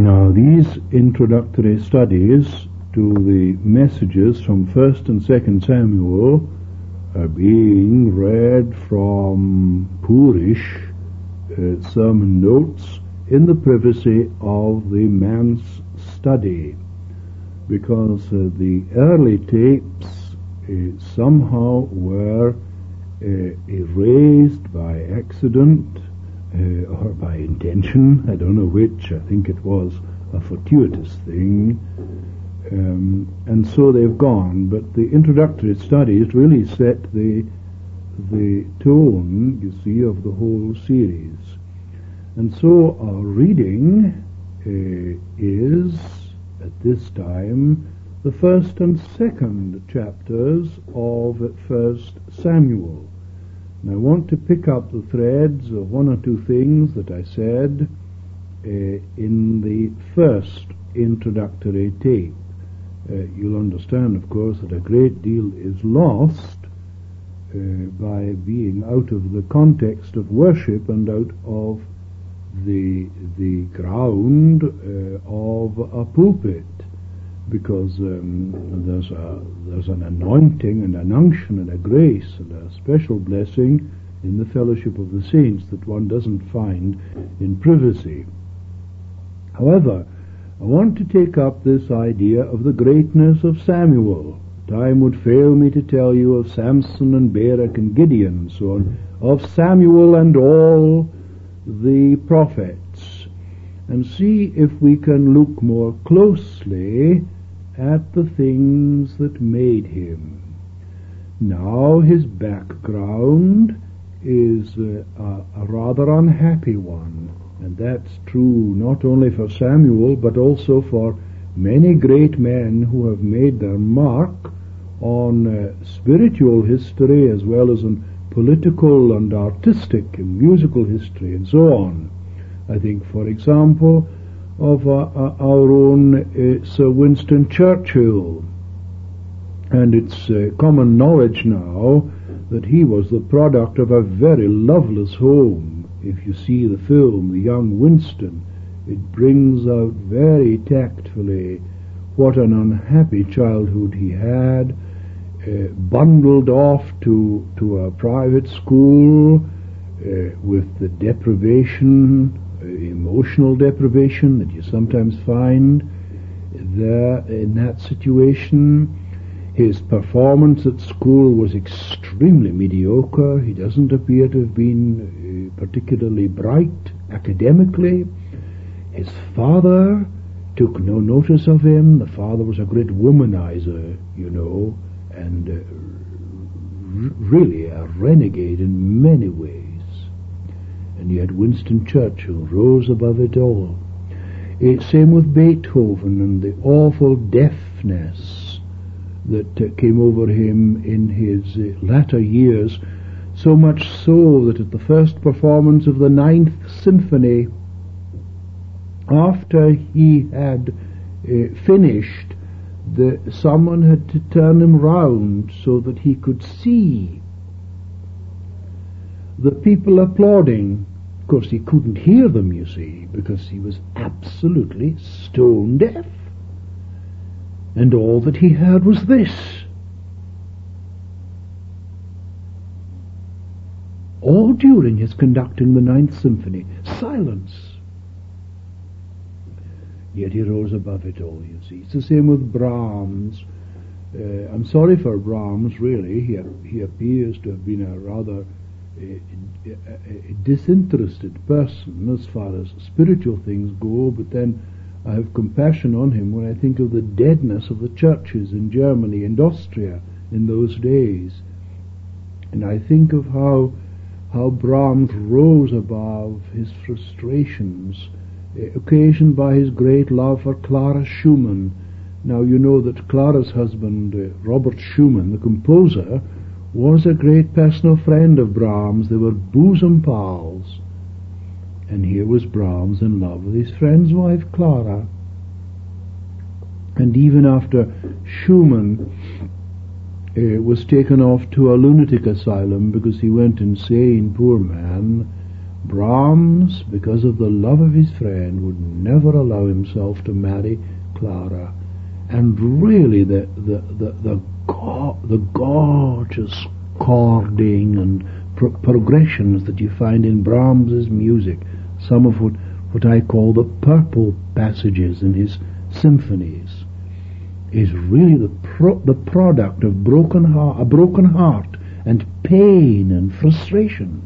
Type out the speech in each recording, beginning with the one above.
Now, these introductory studies to the messages from 1st and 2nd Samuel are being read from Poorish sermon notes in the privacy of the man's study, because the early tapes somehow were erased by accident or by intention. I don't know which. I think it was a fortuitous thing. And so they've gone. But the introductory studies really set the tone, you see, of the whole series. And so our reading is, at this time, the 1st and 2nd chapters of 1st Samuel. And I want to pick up the threads of one or two things that I said in the first introductory tape. You'll understand, of course, that a great deal is lost by being out of the context of worship and out of the ground of a pulpit, because there's an anointing and an unction and a grace and a special blessing in the fellowship of the saints that one doesn't find in privacy. However, I want to take up this idea of the greatness of Samuel. Time would fail me to tell you of Samson and Barak and Gideon and so on, of Samuel and all the prophets, and see if we can look more closely at the things that made him. Now his background is a rather unhappy one, and that's true not only for Samuel but also for many great men who have made their mark on spiritual history as well as on political and artistic and musical history and so on. I think, for example, of our own Sir Winston Churchill, and it's common knowledge now that he was the product of a very loveless home. If you see the film, The Young Winston, it brings out very tactfully what an unhappy childhood he had, bundled off to a private school with the deprivation, emotional deprivation that you sometimes find there in that situation. His performance at school was extremely mediocre. He doesn't appear to have been particularly bright academically. His father took no notice of him. The father was a great womanizer, you know, and really a renegade in many ways. And yet Winston Churchill rose above it all. Same with Beethoven and the awful deafness that came over him in his latter years, so much so that at the first performance of the 9th Symphony, after he had finished, someone had to turn him round so that he could see the people applauding. Of course, he couldn't hear them, you see, because he was absolutely stone deaf. And all that he heard was this. All during his conducting the 9th Symphony, silence. Yet he rose above it all, you see. It's the same with Brahms. I'm sorry for Brahms, really. He appears to have been a rather a disinterested person as far as spiritual things go, but then I have compassion on him when I think of the deadness of the churches in Germany and Austria in those days. And I think of how Brahms rose above his frustrations, occasioned by his great love for Clara Schumann. Now you know that Clara's husband, Robert Schumann, the composer, was a great personal friend of Brahms. They were bosom pals. And here was Brahms in love with his friend's wife, Clara. And even after Schumann was taken off to a lunatic asylum because he went insane, poor man, Brahms, because of the love of his friend, would never allow himself to marry Clara. And really, the gorgeous chording and progressions that you find in Brahms's music, some of what I call the purple passages in his symphonies, is really the product of a broken heart and pain and frustration.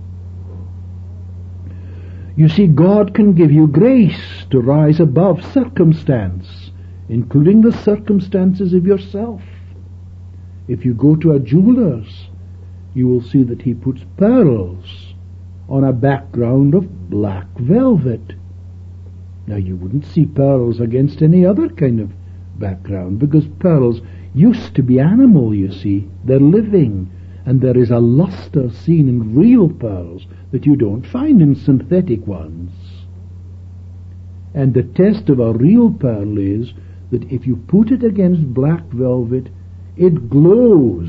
You see, God can give you grace to rise above circumstance, including the circumstances of yourself. If you go to a jeweler's, you will see that he puts pearls on a background of black velvet. Now, you wouldn't see pearls against any other kind of background, because pearls used to be animal, you see. They're living, and there is a luster seen in real pearls that you don't find in synthetic ones. And the test of a real pearl is that if you put it against black velvet, it glows.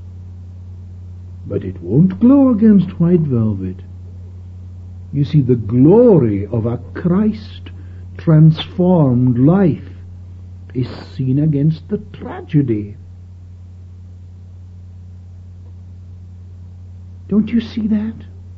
But it won't glow against white velvet. You see, the glory of a Christ-transformed life is seen against the tragedy. Don't you see that?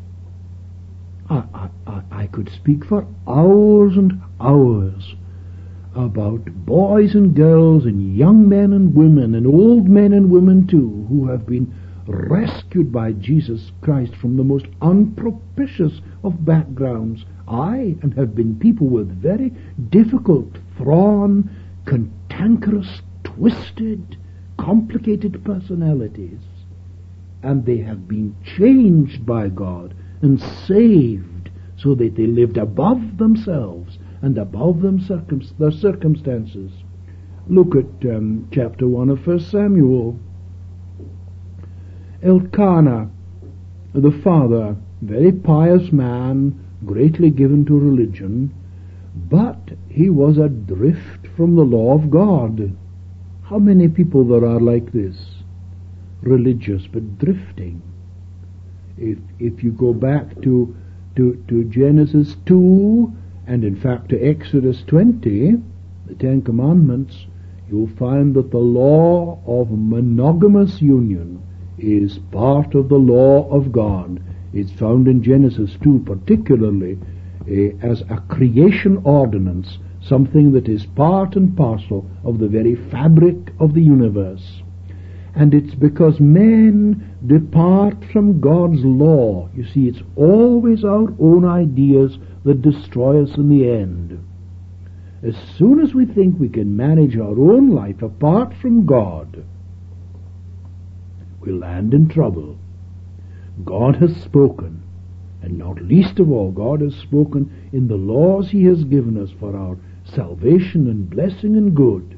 I could speak for hours and hours about boys and girls and young men and women and old men and women too, who have been rescued by Jesus Christ from the most unpropitious of backgrounds. And have been people with very difficult, thorn, cantankerous, twisted, complicated personalities. And they have been changed by God and saved so that they lived above themselves and above their circumstances. Look at chapter 1 of 1 Samuel. Elkanah, the father, very pious man, greatly given to religion, but he was adrift from the law of God. How many people there are like this? Religious but drifting. If you go back to Genesis 2, and in fact to Exodus 20, the Ten Commandments, you'll find that the law of monogamous union is part of the law of God. It's found in Genesis 2 particularly as a creation ordinance, something that is part and parcel of the very fabric of the universe. And it's because men depart from God's law. You see, it's always our own ideas that destroy us in the end. As soon as we think we can manage our own life apart from God, we land in trouble. God has spoken, and not least of all, God has spoken in the laws He has given us for our salvation and blessing and good.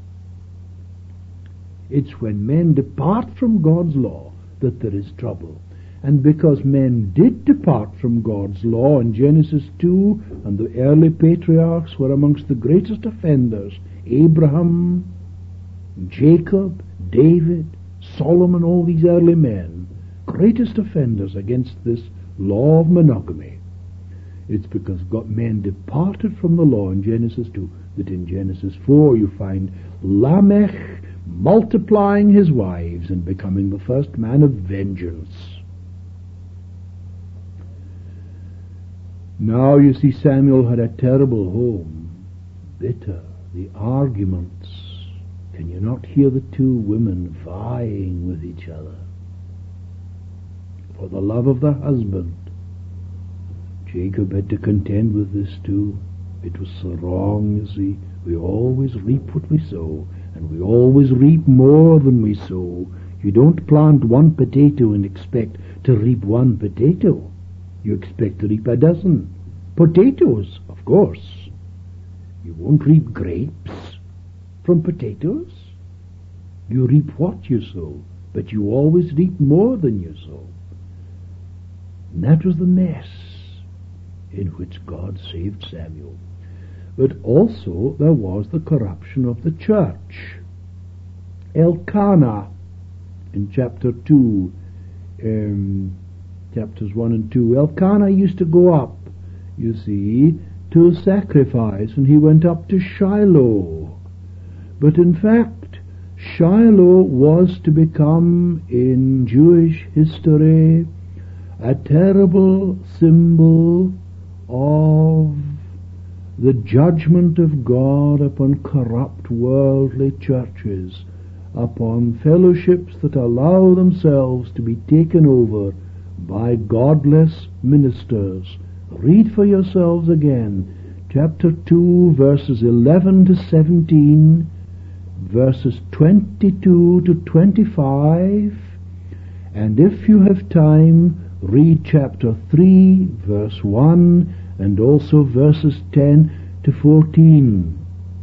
It's when men depart from God's law that there is trouble. And because men did depart from God's law in Genesis 2, and the early patriarchs were amongst the greatest offenders, Abraham, Jacob, David, Solomon, all these early men, greatest offenders against this law of monogamy. It's because men departed from the law in Genesis 2 that in Genesis 4 you find Lamech multiplying his wives and becoming the first man of vengeance. Now you see, Samuel had a terrible home, bitter, the arguments. Can you not hear the two women vying with each other for the love of the husband? Jacob had to contend with this too. It was so wrong, you see. We always reap what we sow, and we always reap more than we sow. You don't plant one potato and expect to reap one potato. You expect to reap a dozen potatoes, of course. You won't reap grapes from potatoes. You reap what you sow, but you always reap more than you sow. And that was the mess in which God saved Samuel. But also there was the corruption of the church. Elkanah, in chapter 2, chapters 1 and 2, Elkanah used to go up, you see, to sacrifice, and he went up to Shiloh. But in fact, Shiloh was to become, in Jewish history, a terrible symbol of the judgment of God upon corrupt worldly churches, upon fellowships that allow themselves to be taken over by godless ministers. Read for yourselves again, chapter 2, verses 11 to 17, verses 22 to 25, and if you have time, read chapter 3, verse 1, and also verses 10 to 14.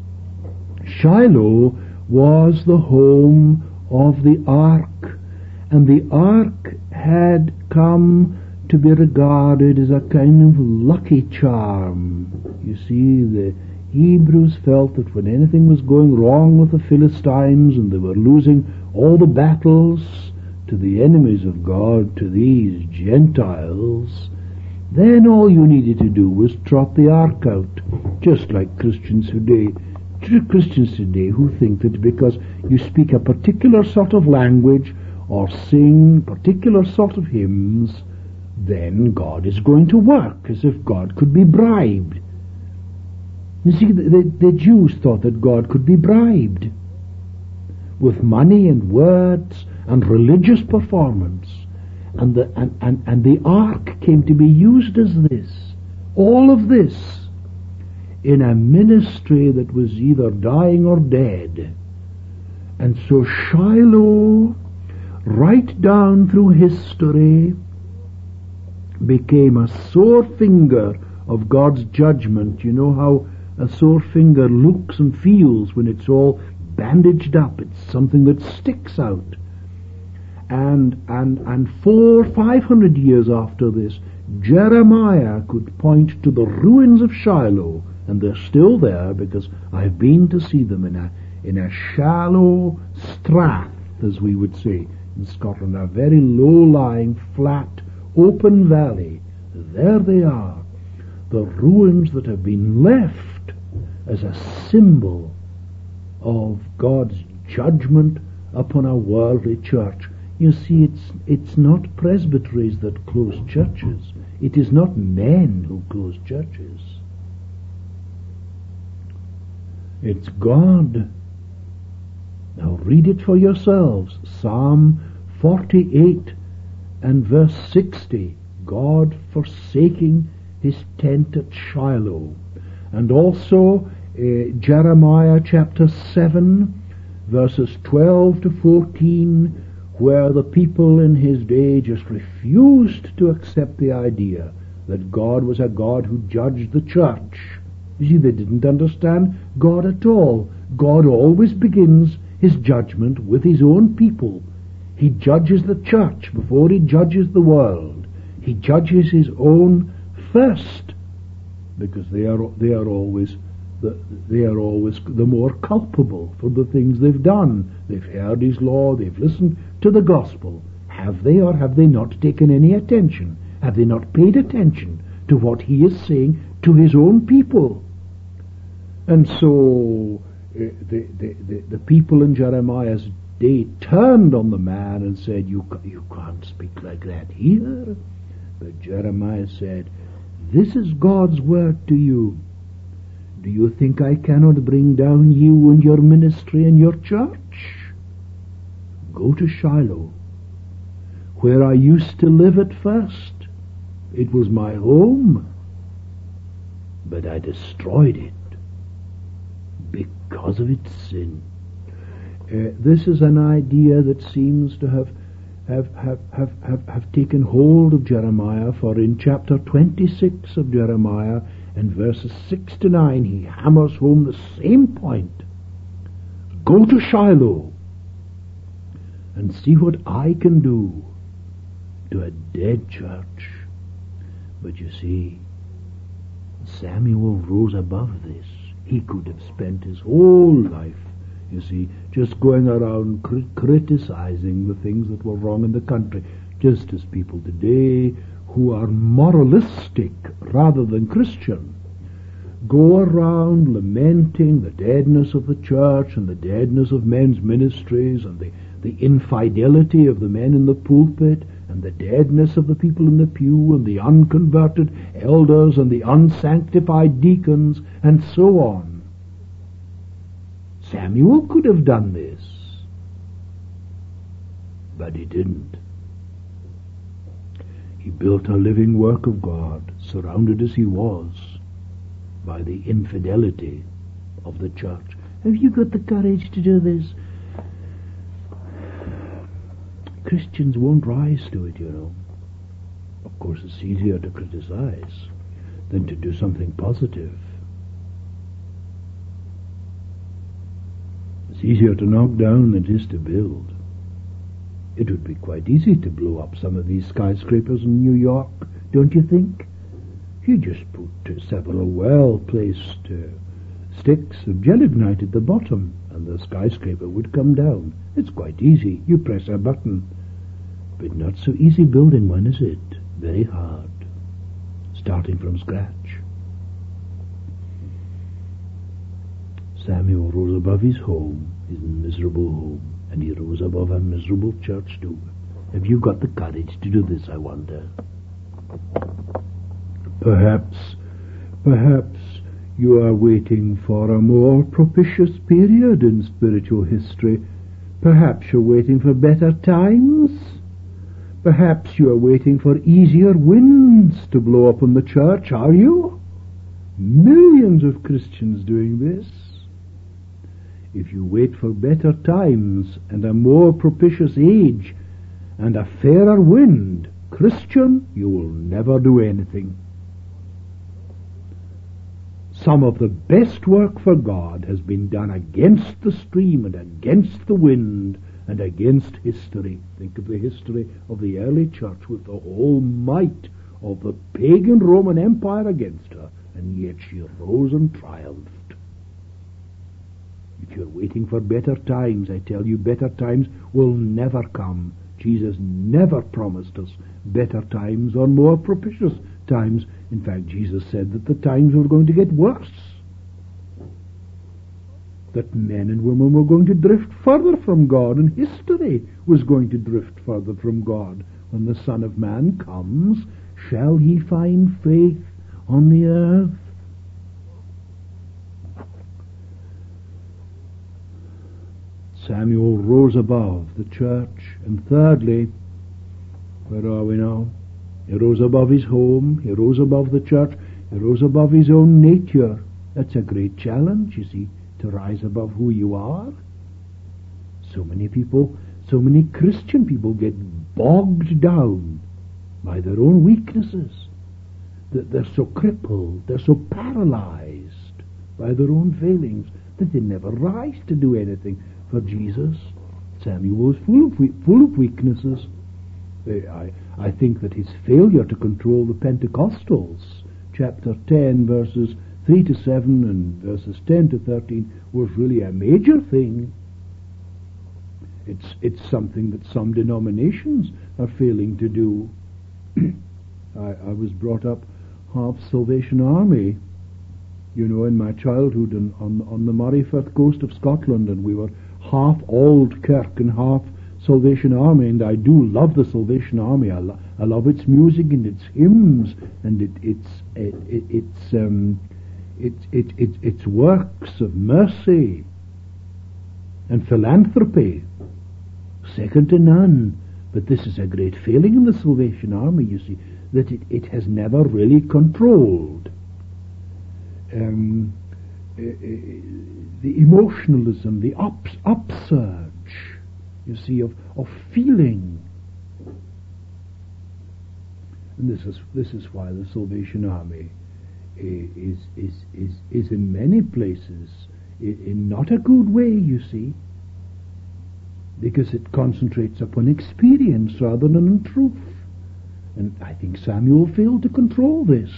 Shiloh was the home of the ark, and the ark had come to be regarded as a kind of lucky charm. You see, the Hebrews felt that when anything was going wrong with the Philistines and they were losing all the battles to the enemies of God, to these Gentiles, then all you needed to do was trot the ark out, just like Christians today who think that because you speak a particular sort of language or sing particular sort of hymns, then God is going to work, as if God could be bribed. You see, the Jews thought that God could be bribed with money and words and religious performance. And the ark came to be used as this. All of this in a ministry that was either dying or dead. And so Shiloh, right down through history, became a sore finger of God's judgment. You know how a sore finger looks and feels when it's all bandaged up. It's something that sticks out. And 500 years after this, Jeremiah could point to the ruins of Shiloh, and they're still there because I've been to see them in a shallow strath, as we would say in Scotland, a very low-lying, flat, open valley. There they are, the ruins that have been left as a symbol of God's judgment upon a worldly church. You see, it's not presbyteries that close churches. It is not men who close churches. It's God. Now read it for yourselves. Psalm 48 and verse 60. God forsaking his tent at Shiloh. And also Jeremiah chapter 7 verses 12 to 14, where the people in his day just refused to accept the idea that God was a God who judged the church. You see, they didn't understand God at all. God always begins his judgment with his own people. He judges the church before he judges the world. He judges his own first, because they are always the more culpable for the things they've done. They've heard his law, they've listened to the gospel. Have they or have they not taken any attention? Have they not paid attention to what he is saying to his own people? And so the people in Jeremiah's day turned on the man and said, you can't speak like that here. But Jeremiah said, this is God's word to you. Do you think I cannot bring down you and your ministry and your church? Go to Shiloh, where I used to live at first. It was my home, but I destroyed it because of its sin. This is an idea that seems to have taken hold of Jeremiah, for in chapter 26 of Jeremiah and verses 6 to 9 he hammers home the same point. Go to Shiloh and see what I can do to a dead church. But you see, Samuel rose above this. He could have spent his whole life, you see, just going around criticizing the things that were wrong in the country. just as people today who are moralistic rather than Christian go around lamenting the deadness of the church and the deadness of men's ministries and the infidelity of the men in the pulpit and the deadness of the people in the pew and the unconverted elders and the unsanctified deacons and so on. Samuel could have done this, but he didn't. He built a living work of God, surrounded as he was by the infidelity of the church. Have you got the courage to do this? Christians won't rise to it, you know. Of course, it's easier to criticize than to do something positive. It's easier to knock down than it is to build. It would be quite easy to blow up some of these skyscrapers in New York, don't you think? You just put several well-placed sticks of gelignite at the bottom and the skyscraper would come down. It's quite easy. You press a button. But not so easy building one, is it? Very hard. Starting from scratch. Samuel rose above his home, his miserable home, and he rose above a miserable church too. Have you got the courage to do this, I wonder? Perhaps you are waiting for a more propitious period in spiritual history. Perhaps you're waiting for better times. Perhaps you are waiting for easier winds to blow up on the church, are you? Millions of Christians doing this. If you wait for better times and a more propitious age and a fairer wind, Christian, you will never do anything. Some of the best work for God has been done against the stream and against the wind and against history. Think of the history of the early church with the whole might of the pagan Roman Empire against her, and yet she rose and triumphed. If you're waiting for better times, I tell you, better times will never come. Jesus never promised us better times or more propitious times. In fact, Jesus said that the times were going to get worse. That men and women were going to drift further from God, and history was going to drift further from God. When the Son of Man comes, shall he find faith on the earth? Samuel rose above the church. And thirdly, where are we now? He rose above his home, he rose above the church, he rose above his own nature. That's a great challenge, you see, to rise above who you are. So many people, so many Christian people get bogged down by their own weaknesses. They're so crippled, they're so paralyzed by their own failings that they never rise to do anything for Jesus. Samuel was full of weaknesses. I think that his failure to control the Pentecostals, chapter 10, verses 3 to 7 and verses 10 to 13, was really a major thing. It's something that some denominations are failing to do. I was brought up half Salvation Army, you know, in my childhood on the Moray Firth coast of Scotland, and we were half Auld Kirk and half Salvation Army, and I do love the Salvation Army. I love its music and its hymns and its works of mercy and philanthropy, second to none. But this is a great failing in the Salvation Army, you see, that it has never really controlled the emotionalism, the upsurge, you see, of feeling. And this is why the Salvation Army is in many places in not a good way, you see, because it concentrates upon experience rather than on truth. And I think Samuel failed to control this.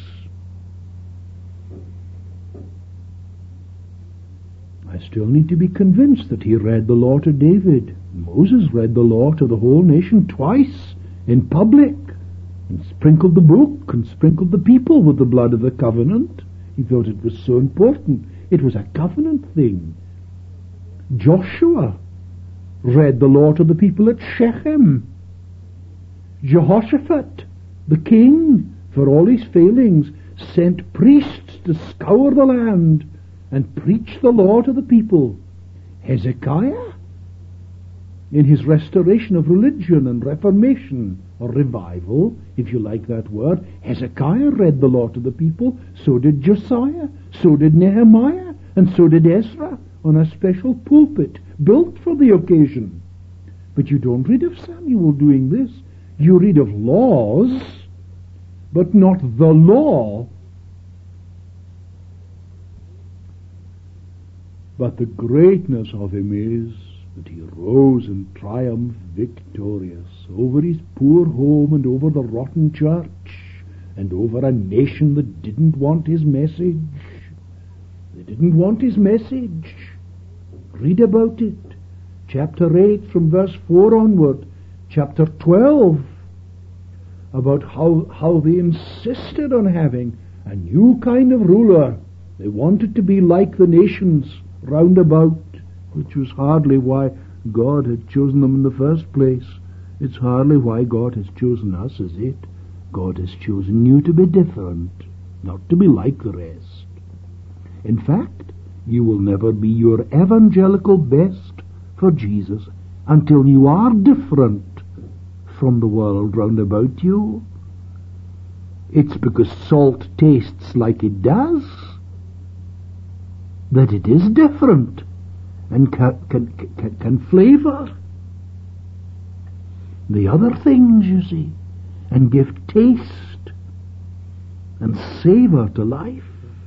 I still need to be convinced that he read the law to David. Moses read the law to the whole nation twice in public, and sprinkled the book and sprinkled the people with the blood of the covenant. He thought it was so important. It was a covenant thing. Joshua read the law to the people at Shechem. Jehoshaphat, the king, for all his failings, sent priests to scour the land and preach the law to the people. Hezekiah, in his restoration of religion and reformation, or revival, if you like that word, Hezekiah read the law to the people. So did Josiah, so did Nehemiah, and so did Ezra, on a special pulpit built for the occasion. But you don't read of Samuel doing this. You read of laws, but not the law. But the greatness of him is that he rose in triumph victorious over his poor home and over the rotten church and over a nation that didn't want his message. They didn't want his message. Read about it. Chapter 8 from verse 4 onward. Chapter 12 about how they insisted on having a new kind of ruler. They wanted to be like the nations round about, which was hardly why God had chosen them in the first place. It's hardly why God has chosen us, is it? God has chosen you to be different, not to be like the rest. In fact, you will never be your evangelical best for Jesus until you are different from the world round about you. It's because salt tastes like it does that it is different and can flavour the other things, you see, and give taste and savour to life.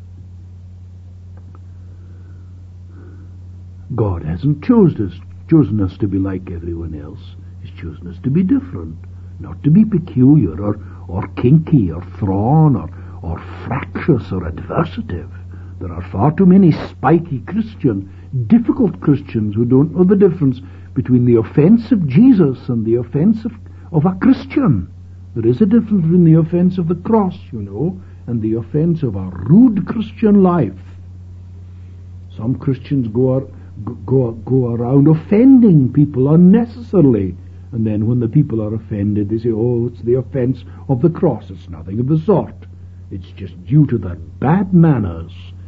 God hasn't chosen us to be like everyone else. He's chosen us to be different, not to be peculiar or kinky or thrawn or fractious or adversative. There are far too many spiky Christians, difficult Christians who don't know the difference between the offence of Jesus and the offence of a Christian. There is a difference between the offence of the cross, you know, and the offence of a rude Christian life. Some Christians go around offending people unnecessarily, and then when the people are offended, they say, oh, it's the offence of the cross. It's nothing of the sort. It's just due to their bad manners.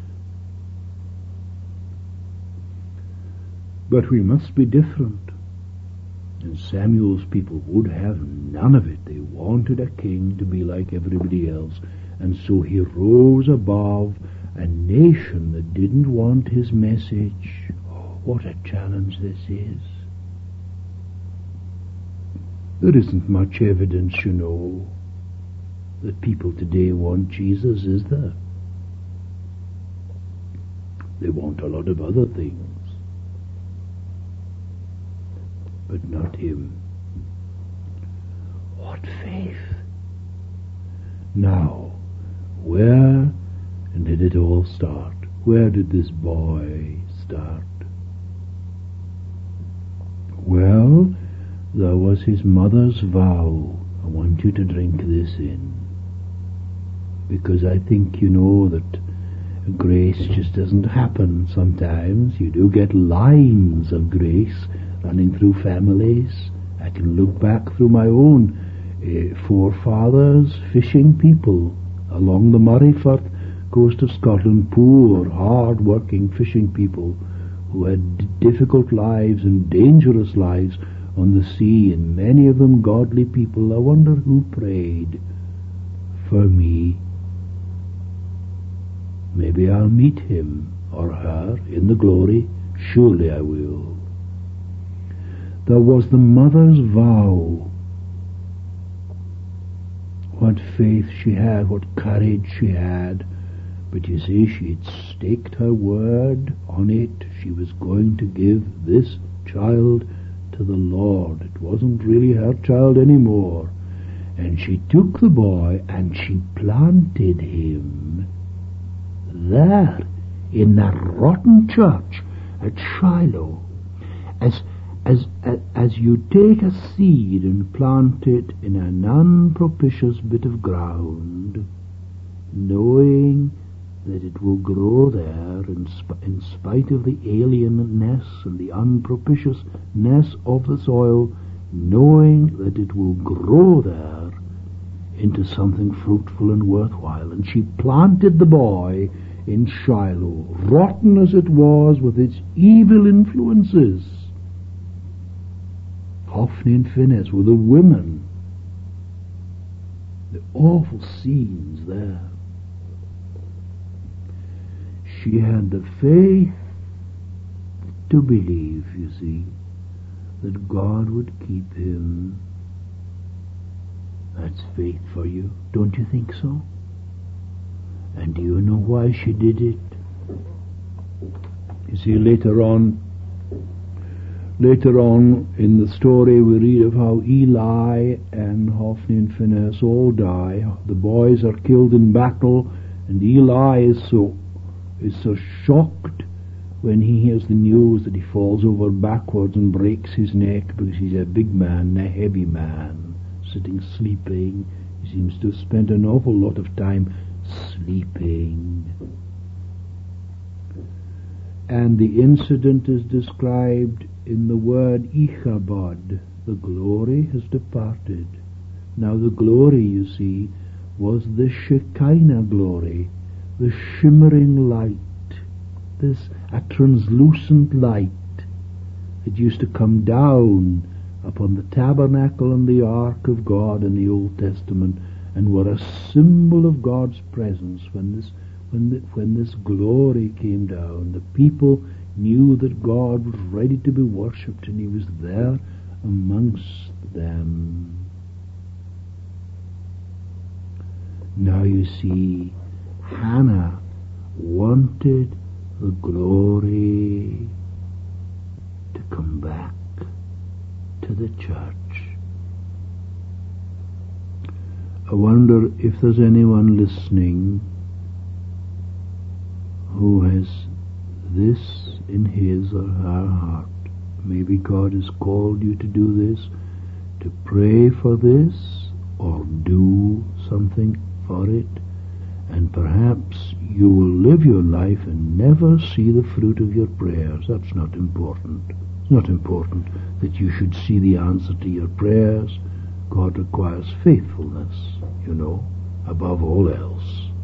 But we must be different. And Samuel's people would have none of it. They wanted a king to be like everybody else. And so he rose above a nation that didn't want his message. Oh, what a challenge this is. There isn't much evidence, you know, that people today want Jesus, is there? They want a lot of other things, but not him. What faith! Now, where did it all start? Where did this boy start? Well, there was his mother's vow. I want you to drink this in, because I think you know that grace just doesn't happen sometimes. You do get lines of grace running through families. I can look back through my own forefathers, fishing people along the Murrayfirth coast of Scotland, poor, hard-working fishing people who had difficult lives and dangerous lives on the sea, and many of them godly people. I wonder who prayed for me. Maybe I'll meet him or her in the glory. Surely I will. There was the mother's vow. What faith she had, what courage she had. But you see, she had staked her word on it. She was going to give this child to the Lord. It wasn't really her child anymore. And she took the boy and she planted him there in that rotten church at Shiloh as you take a seed and plant it in an unpropitious bit of ground, knowing that it will grow there in spite of the alienness and the unpropitiousness of the soil, knowing that it will grow there into something fruitful and worthwhile. And she planted the boy in Shiloh, rotten as it was with its evil influences. Hophni and Phinehas were the women. The awful scenes there. She had the faith to believe, you see, that God would keep him. That's faith for you, don't you think so? And do you know why she did it? You see, later on in the story we read of how Eli and Hophni and Phinehas all die. The boys are killed in battle, and Eli is so shocked when he hears the news that he falls over backwards and breaks his neck, because he's a big man, a heavy man, sitting sleeping. He seems to have spent an awful lot of time sleeping. And the incident is described in the word Ichabod. The glory has departed. Now the glory, you see, was the Shekinah glory, the shimmering light, a translucent light that used to come down upon the tabernacle and the ark of God in the Old Testament, and were a symbol of God's presence. When this glory came down, the people knew that God was ready to be worshipped, and he was there amongst them. Now you see, Hannah wanted the glory to come back to the church. I wonder if there's anyone listening who has this in his or her heart. Maybe God has called you to do this, to pray for this, or do something for it, and perhaps you will live your life and never see the fruit of your prayers. That's not important. It's not important that you should see the answer to your prayers. God requires faithfulness, above all else.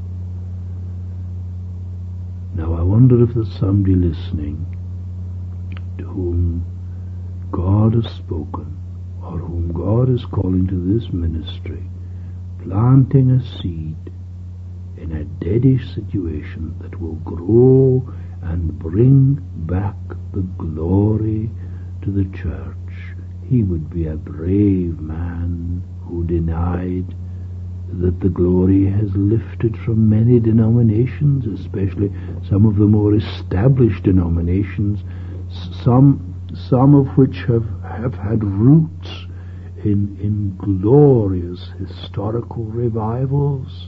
Now I wonder if there's somebody listening to whom God has spoken, or whom God is calling to this ministry, planting a seed in a deadish situation that will grow and bring back the glory to the church. He would be a brave man who denied that the glory has lifted from many denominations, especially some of the more established denominations, some of which have had roots in glorious historical revivals.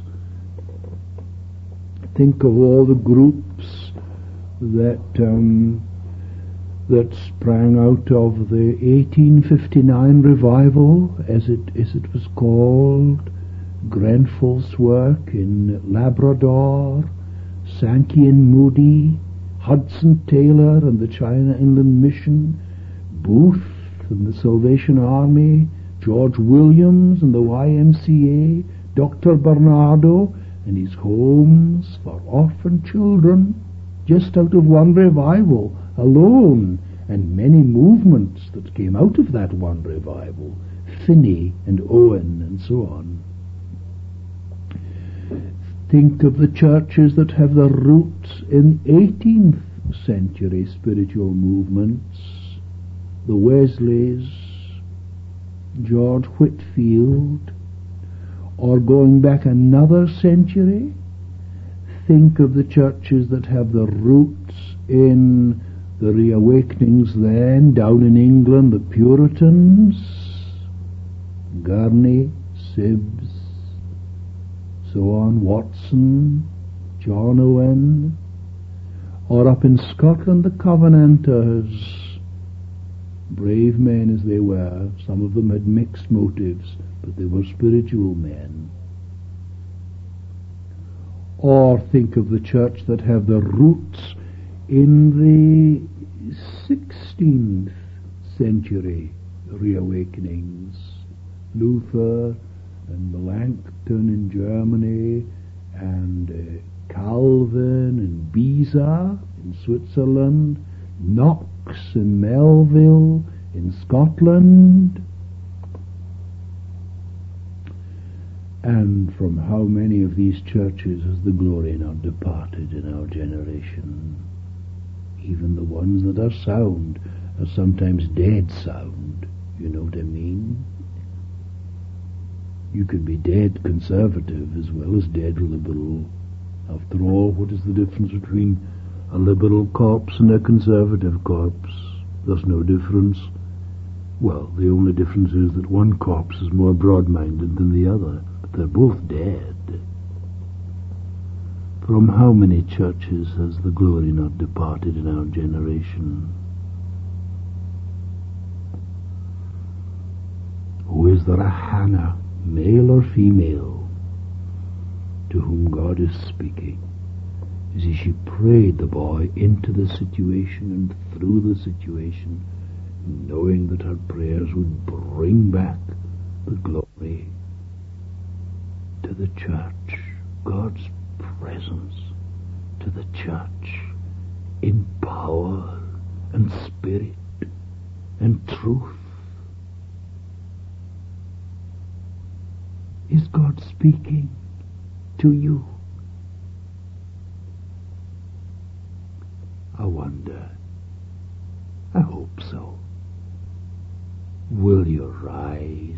Think of all the groups that sprang out of the 1859 revival, as it was called. Grenfell's work in Labrador, Sankey and Moody, Hudson Taylor and the China Inland Mission, Booth and the Salvation Army, George Williams and the YMCA, Dr. Bernardo and his homes for orphan children, just out of one revival alone, and many movements that came out of that one revival, Finney and Owen and so on. Think of the churches that have their roots in 18th century spiritual movements, the Wesleys, George Whitefield, or going back another century. Think of the churches that have their roots in the reawakenings then down in England, the Puritans, Gurney, Sibbs, so on, Watson, John Owen, or up in Scotland, the Covenanters, brave men as they were, some of them had mixed motives, but they were spiritual men. Or think of the church that have their roots in the 16th century reawakenings. Luther and Melanchthon in Germany, and Calvin and Beza in Switzerland, Knox and Melville in Scotland. And from how many of these churches has the glory not departed in our generation? Even the ones that are sound are sometimes dead sound. You know what I mean? You can be dead conservative as well as dead liberal. After all, what is the difference between a liberal corpse and a conservative corpse? There's no difference. Well, the only difference is that one corpse is more broad-minded than the other, but they're both dead. From how many churches has the glory not departed in our generation? Oh, is there a Hannah, male or female, to whom God is speaking? As she prayed the boy into the situation and through the situation, knowing that her prayers would bring back the glory to the church, God's presence to the church in power and spirit and truth. Is God speaking to you? I wonder. I hope so. Will you rise